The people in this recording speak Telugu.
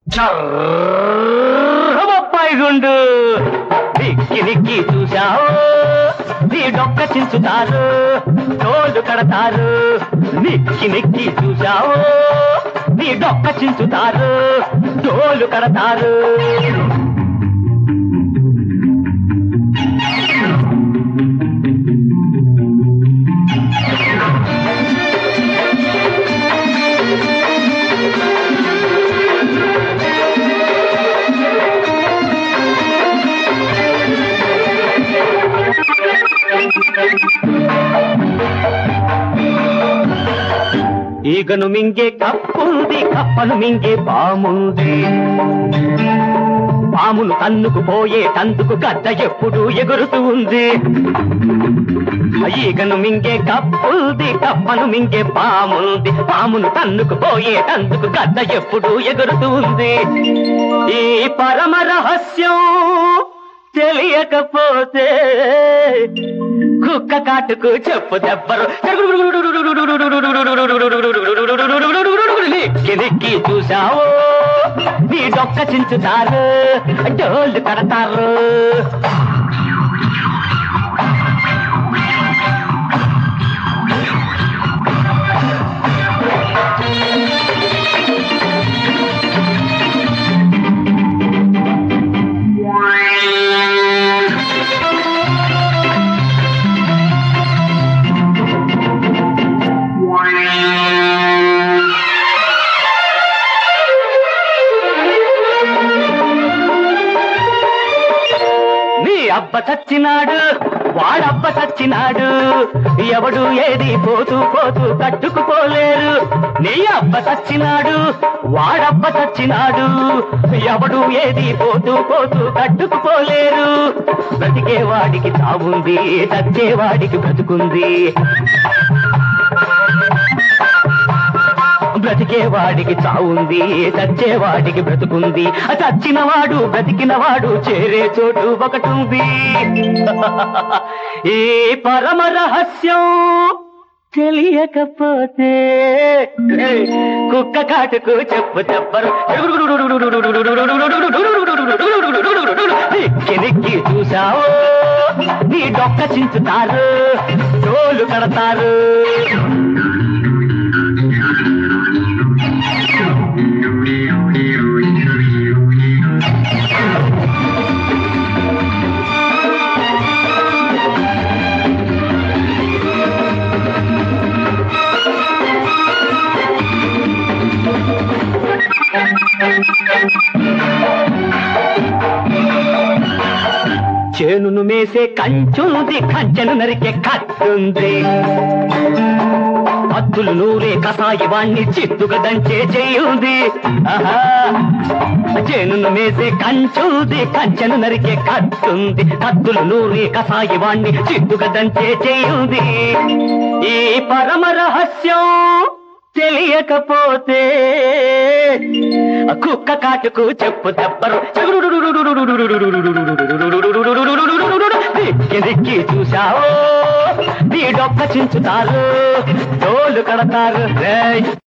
బొప్పాయి గుండు నిక్కి నిక్కి చూశావు నీ డొక్క చించుతారు తోలు కడతారు నిక్కి నిక్కి చూశావు నీ డొక్క చించుతారు తోలు కడతారు. ఈగను మింగే కప్పుంది కప్పను మింగే పాముంది పామును తన్నుకు పోయే తందుకు గద్ద ఎప్పుడు ఎగురుతూ ఉంది. ఈగను మింగే కప్పుంది కప్పను మింగే పాముంది పామును తన్నుకు పోయే తందుకు గద్ద ఎప్పుడు ఎగురుతూ ఉంది. ఈ పరమ రహస్యం తెలియకపోతే కుక్క కాటుకు చెప్పు దెబ్బరు నిక్కి నిక్కి చూశావు నీ డొక్క చించుతారు డోళ్ళు కడతారు. అబ్బ చచ్చినాడు వాడబ్బ చచ్చినాడు ఎవడు ఏది పోతూ పోతూ కట్టుకుపోలేరు. నీ అబ్బ చచ్చినాడు వాడబ్బ చచ్చినాడు ఎవడు ఏది పోతూ పోతూ కట్టుకుపోలేరు. బ్రతికేవాడికి చావుంది చచ్చేవాడికి బ్రతుకుంది. బ్రతికేవాడికి చావుంది చచ్చేవాడికి బ్రతుకుంది. చచ్చినవాడు బ్రతికినవాడు చేరే చోటు ఒకటుంది. ఈ పరమ రహస్యం తెలియకపోతే కుక్క కాటుకు చెప్పు చెప్పరు నిక్కి నిక్కి చూశావు నీ డొక్క చించుతారు తోలు కడతారు. చేనును మేసే కంచుంది కంచెను నరికే కత్తుంది కత్తులు నూరే కసాయి వాణ్ణి చిత్తుగా దంచే చేయుంది. చేనును మేసే కంచుంది కంచెను నరికే కత్తుంది కత్తులు నూరే కసాయి వాణ్ణి చిత్తుగా దంచే చేయుంది. ఈ పరమ రహస్యం తెలియకపోతే కుక్క కాటుకు చెప్పు దెబ్బరు నిక్కి నిక్కి చూశావు నీ డొక్క చించుతారు తోలు కడతారు.